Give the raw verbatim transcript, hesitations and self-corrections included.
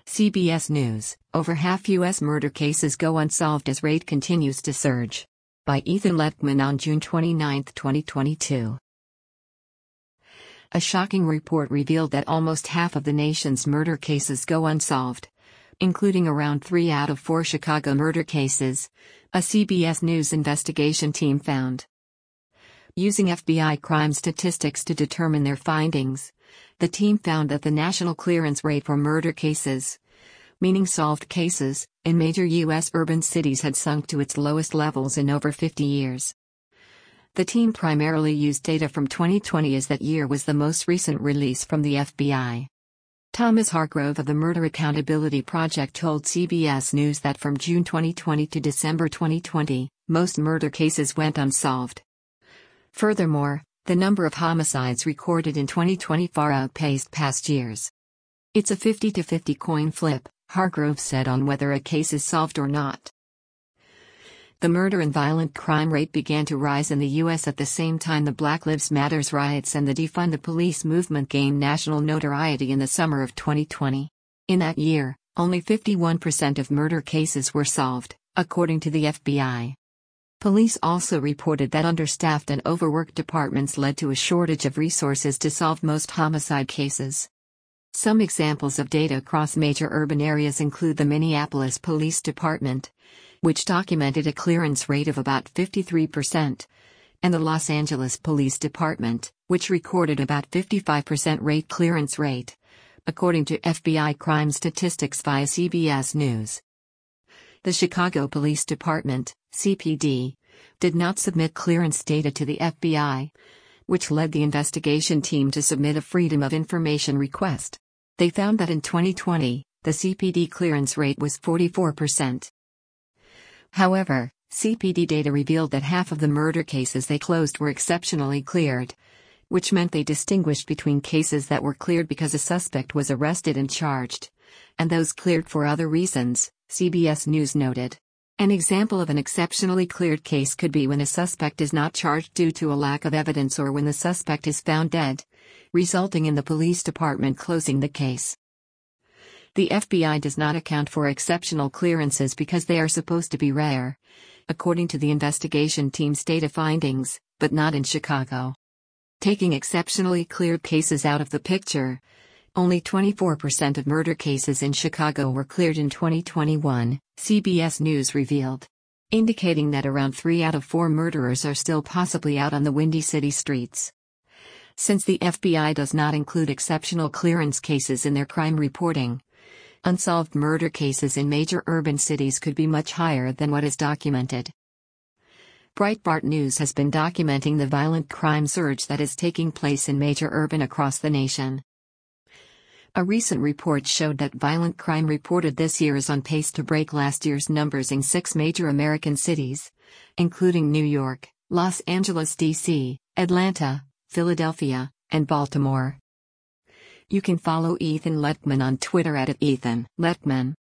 C B S News, over half U S murder cases go unsolved as rate continues to surge. By Ethan Lettman on June twenty-ninth, twenty twenty-two. A shocking report revealed that almost half of the nation's murder cases go unsolved, including around three out of four Chicago murder cases, a C B S News investigation team found. Using F B I crime statistics to determine their findings, the team found that the national clearance rate for murder cases, meaning solved cases, in major U S urban cities had sunk to its lowest levels in over fifty years. The team primarily used data from twenty twenty, as that year was the most recent release from the F B I. Thomas Hargrove of the Murder Accountability Project told C B S News that from June twenty twenty to December twenty twenty, most murder cases went unsolved. Furthermore, the number of homicides recorded in twenty twenty far outpaced past years. It's a fifty to fifty coin flip, Hargrove said, on whether a case is solved or not. The murder and violent crime rate began to rise in the U S at the same time the Black Lives Matter riots and the Defund the Police movement gained national notoriety in the summer of twenty twenty. In that year, only fifty-one percent of murder cases were solved, according to the F B I. Police also reported that understaffed and overworked departments led to a shortage of resources to solve most homicide cases. Some examples of data across major urban areas include the Minneapolis Police Department, which documented a clearance rate of about fifty-three percent, and the Los Angeles Police Department, which recorded about fifty-five percent rate clearance rate, according to F B I crime statistics via C B S News. The Chicago Police Department, C P D, did not submit clearance data to the F B I, which led the investigation team to submit a Freedom of Information request. They found that in twenty twenty, the C P D clearance rate was forty-four percent. However, C P D data revealed that half of the murder cases they closed were exceptionally cleared, which meant they distinguished between cases that were cleared because a suspect was arrested and charged, and those cleared for other reasons, C B S News noted. An example of an exceptionally cleared case could be when a suspect is not charged due to a lack of evidence or when the suspect is found dead, resulting in the police department closing the case. The F B I does not account for exceptional clearances because they are supposed to be rare, according to the investigation team's data findings, but not in Chicago. Taking exceptionally cleared cases out of the picture, only twenty-four percent of murder cases in Chicago were cleared in twenty twenty-one, C B S News revealed, indicating that around three out of four murderers are still possibly out on the Windy City streets. Since the F B I does not include exceptional clearance cases in their crime reporting, unsolved murder cases in major urban cities could be much higher than what is documented. Breitbart News has been documenting the violent crime surge that is taking place in major urban across the nation. A recent report showed that violent crime reported this year is on pace to break last year's numbers in six major American cities, including New York, Los Angeles, D C, Atlanta, Philadelphia, and Baltimore. You can follow Ethan Lettman on Twitter at Ethan Lettman.